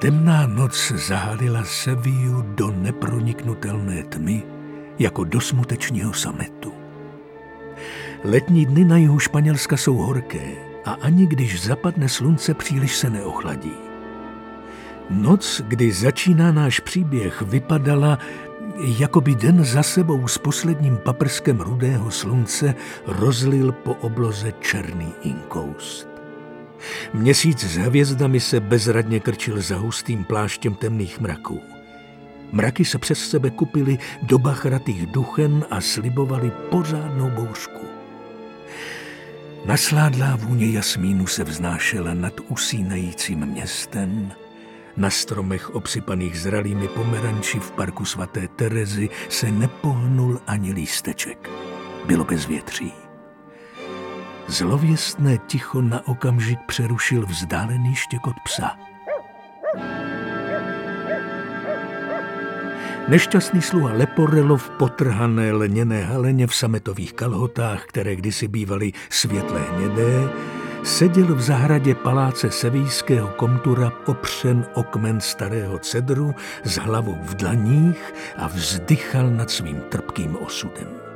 Temná noc zahalila Sevillu do neproniknutelné tmy, jako do smutečního sametu. Letní dny na jihu Španělska jsou horké a ani když zapadne slunce, příliš se neochladí. Noc, kdy začíná náš příběh, vypadala, jako by den za sebou s posledním paprskem rudého slunce rozlil po obloze černý inkoust. Měsíc s hvězdami se bezradně krčil za hustým pláštěm temných mraků. Mraky se přes sebe kupily do bachratých duchen a slibovaly pořádnou bouřku. Nasládlá vůně jasmínu se vznášela nad usínajícím městem. Na stromech obsypaných zralými pomeranči v parku svaté Terezy se nepohnul ani lísteček. Bylo bezvětří. Zlověstné ticho na okamžik přerušil vzdálený štěkot psa. Nešťastný sluha Leporello v potrhané lněné haleně v sametových kalhotách, které kdysi bývaly světle hnědé, seděl v zahradě paláce sevijského komtura opřen o kmen starého cedru s hlavou v dlaních a vzdychal nad svým trpkým osudem.